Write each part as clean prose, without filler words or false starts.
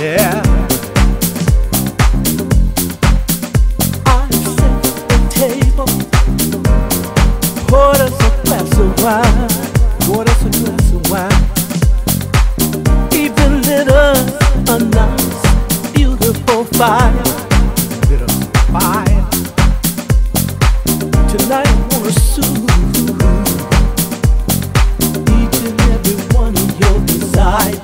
yeah. I set the table, poured us a glass of wine, poured us a glass of wine. Even lit us a nice, beautiful fire, lit us a fire. Tonight I wanna soothe each and every one of your desires.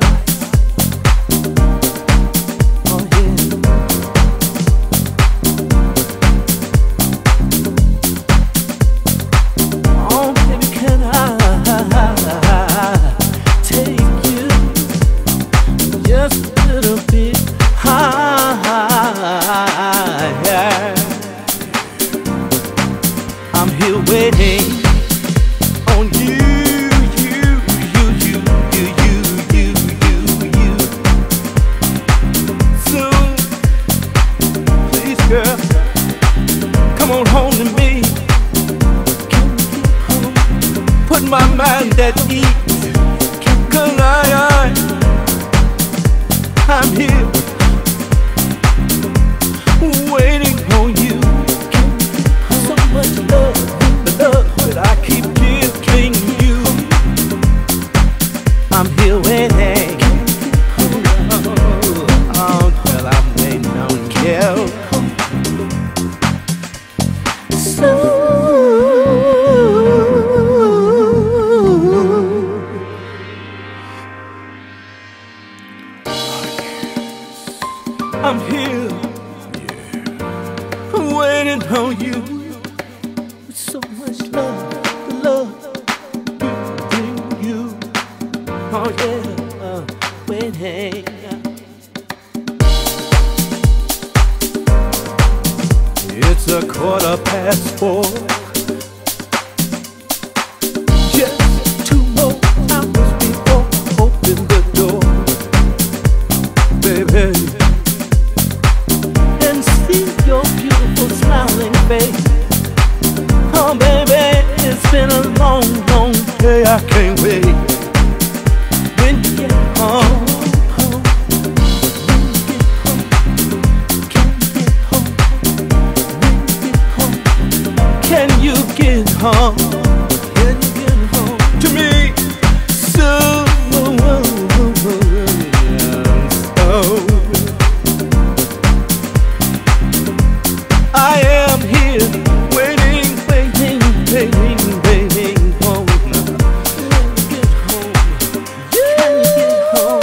I'm here waiting on you, you. Soon, please, girl, come on home to me. Put my mind at ease, 'cause I'm here waiting on you. So much love, the love that I keep giving you. I'm here waiting. Oh, girl, I'm waiting on you. So I'm here, waiting on you. With so much love, the love you bring you. Oh yeah, waiting. It's 4:15. Just 2 more hours before open the door, baby. Your beautiful smiling face. Oh baby, it's been a long, long day. I can't wait. When you get home, can you get home? Can you get home to me? So I am here waiting home. Can you get home?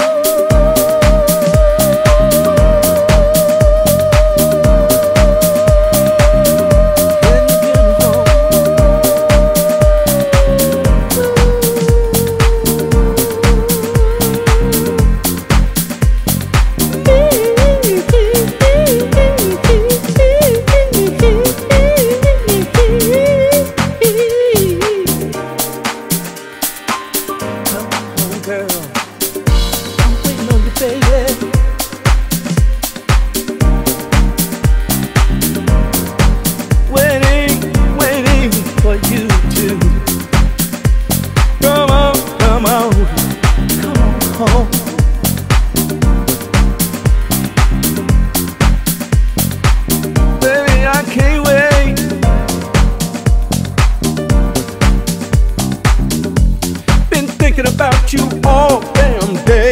Girl, I'm waiting on you, baby. Waiting for you to come on home. Baby, I can't wait. Been thinking about you all damn day.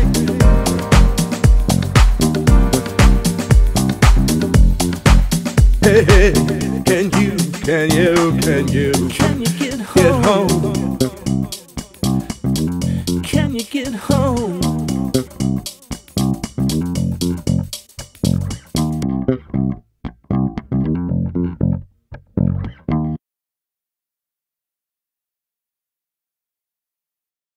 Hey, can you get home? Can you get home?